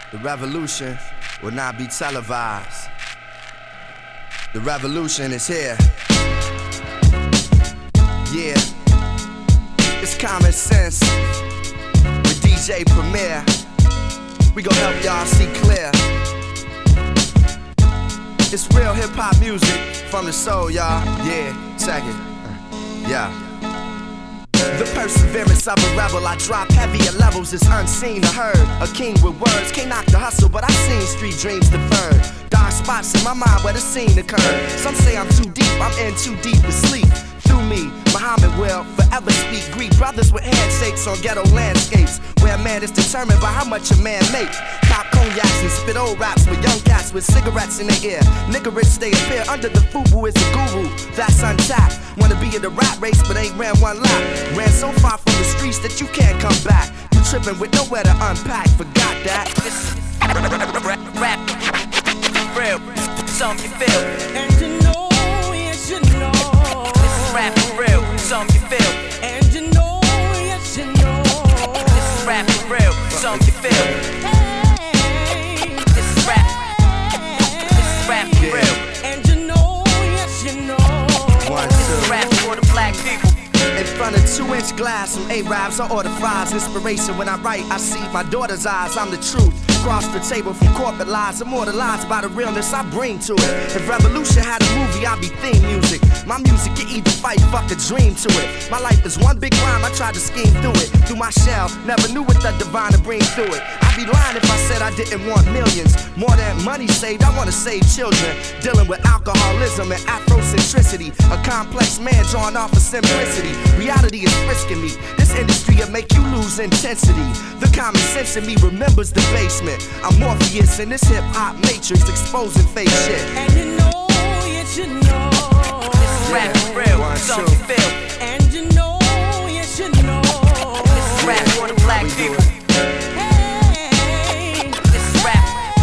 The revolution will not be televised. The revolution is here. Yeah, it's common sense with DJ Premier. We gon' help y'all see clear. It's real hip-hop music from the soul, y'all. Yeah, check it. Yeah. The perseverance of a rebel, I drop heavier levels, it's unseen or heard. A king with words, can't knock the hustle, but I've seen street dreams deferred. Dark spots in my mind where the scene occurred. Some say I'm too deep, I'm in too deep to sleep. Through me, Muhammad will forever speak. Greet brothers with handshakes on ghetto landscapes, where a man is determined by how much a man make. Pop cognacs and spit old raps with young cats with cigarettes in their ear. Nigga rich they appear under the FUBU is a guru, that's untapped. Wanna be in the rat race but ain't ran one lap. Ran so far from the streets that you can't come back. You tripping with nowhere to unpack, forgot that. Rap, real, something you feel. And you know, yes you know. This is rap for real, something you feel. And you know, yes you know. This is rap for real, something you feel. Hey, This is rap for real. and you know, yes you know. One, This is two. rap for the black people. In front of 2-inch glass, some Arabs, I order fries. Inspiration when I write, I see my daughter's eyes. I'm the truth. Cross the table from corporate lies, immortalized by the realness I bring to it. If revolution had a movie, I'd be theme music. My music can either fight, fuck a dream to it. My life is one big rhyme, I tried to scheme through it. Through my shell, never knew what the divine to bring through it. I'd be lying if I said I didn't want millions. More than money saved, I wanna save children. Dealing with alcoholism and Afrocentricity. A complex man drawn off of simplicity. Reality is frisking me. This industry will make you lose intensity. The common sense in me remembers the basement. I'm Morpheus in this hip-hop matrix, exposing fake shit. And you know, yes you know. This is rap for real, One, something two. you feel. And you know, yes you know. This is rap for the black people. Hey, This is rap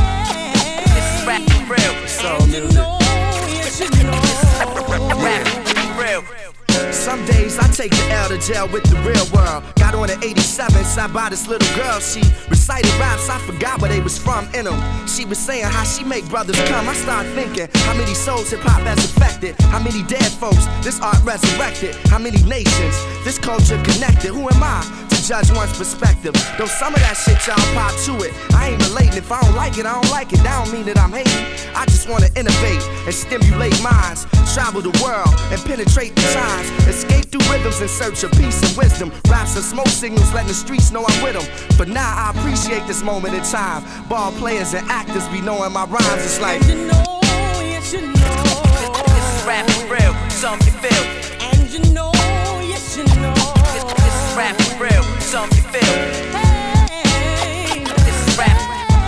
for real. Soul and you music. know, yes you know. Rap for real. Some days I take the L to jail with the real world. Got on at 87, sat by this little girl. She recited raps, I forgot where they was from in them. She was saying how she make brothers come. I started thinking, how many souls hip-hop has affected? How many dead folks this art resurrected? How many nations this culture connected? Who am I to judge one's perspective? Though some of that shit y'all pop to it, I ain't relating. If I don't like it, I don't like it. That don't mean that I'm hating. I just wanna innovate and stimulate minds. Travel the world and penetrate the times. Escape through rhythms in search of peace and wisdom. Raps and smoke signals letting the streets know I'm with them. For now I appreciate this moment in time. Ball players and actors be knowing my rhymes. It's like, And you know, yes you know. This is rap for real, something you feel. And you know, yes you know. This is rap for real, something you feel. Hey, This is rap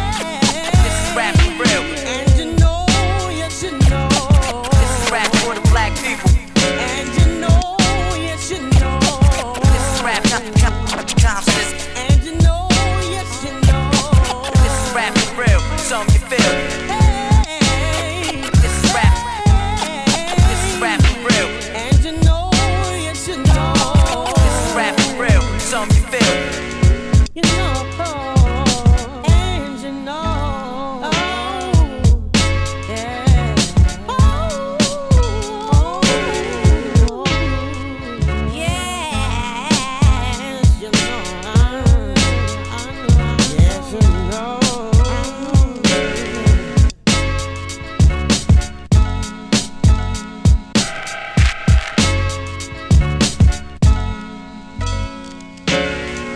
for real. and you know, yes you know. This is rap for the black people. And you know, yes you know. This is rap conscious. And you know, yes you know. This is rap for real, something you feel. Hey, This is rap for real. and you know, yes you know. This is rap for real, something you feel. You know.